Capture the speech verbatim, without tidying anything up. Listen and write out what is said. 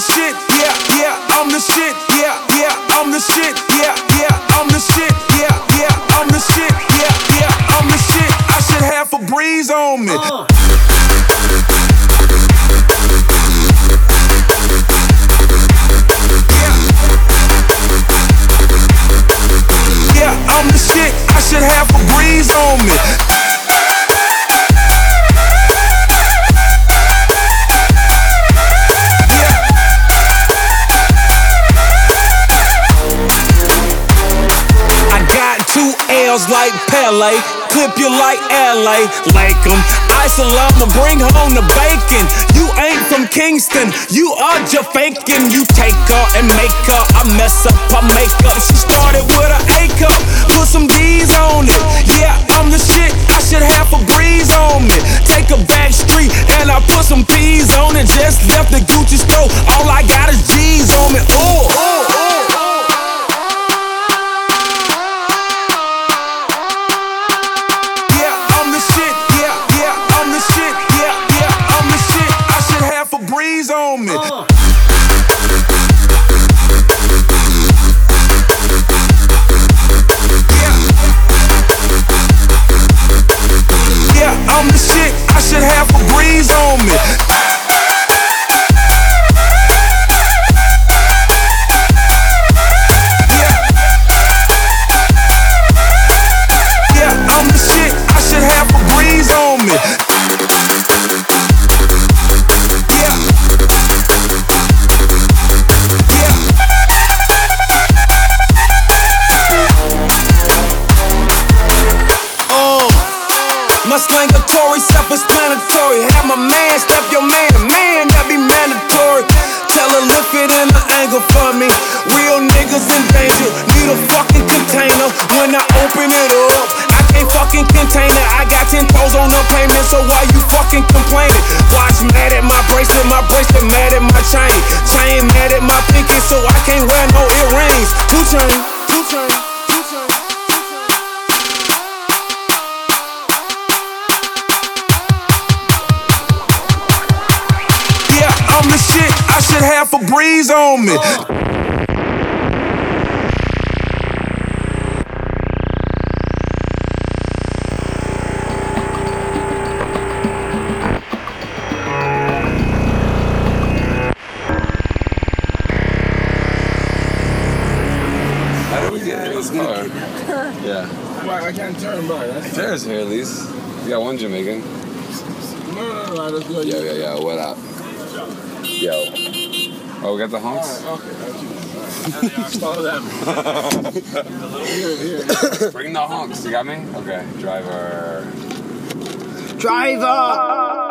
shit, yeah, yeah, I'm the shit, yeah, yeah, I'm the shit, yeah, yeah, I'm the shit, yeah, yeah, I'm the shit, yeah, yeah, I'm the shit. I should have a breeze on me. Uh. Yeah, I'm the shit. I should have a breeze on me. Like Pele, clip you like L A, like 'em. Ice I'ma bring home the bacon. You ain't from Kingston, you are just faking. You take her and make her, I mess up her makeup. She started with an A cup, put some D's on it. Yeah, I'm the shit, I should have a breeze on me. Take a back street and I put some P's on it. Just left the Gucci store, all I got is G's on me. Ooh, ooh, ooh, ooh. Breeze on me. Uh. Yeah. Yeah, I'm the shit. I should have a breeze on me. Yeah. Yeah, I'm the shit. I should have a breeze on me. My slangatory, self-explanatory. Have my man step your man, man, that be mandatory. Tell her lift it in the angle for me. Real niggas in danger, need a fucking container. When I open it up, I can't fucking contain it. I got ten toes on the payment, so why you fucking complaining? Watch mad at my bracelet, my bracelet mad at my chain. Chain mad at my pinky, so I can't wear no earrings. Two chain, two chain. I'm the shit, I should have a breeze on me. Uh. How do we get in this car? Yeah. Why I can't turn by? That's There's here at least. You got one Jamaican. No, no, no, let's go. Yo, yo, yo, what up? Yo. Oh, we got the honks? All right, okay, right. Follow them. Here, here. Bring the honks. You got me? Okay. Driver. Driver!